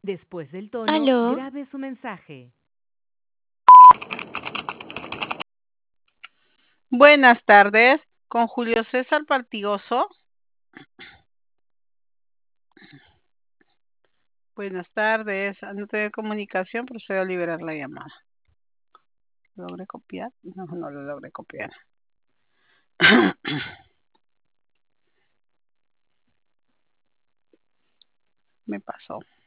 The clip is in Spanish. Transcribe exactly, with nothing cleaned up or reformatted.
Después del tono, Aló. grabe su mensaje. Buenas tardes, con Julio César Partigoso. Buenas tardes, al no tener comunicación procedo a liberar la llamada. ¿Logré copiar? No, no lo logré copiar. Me pasó.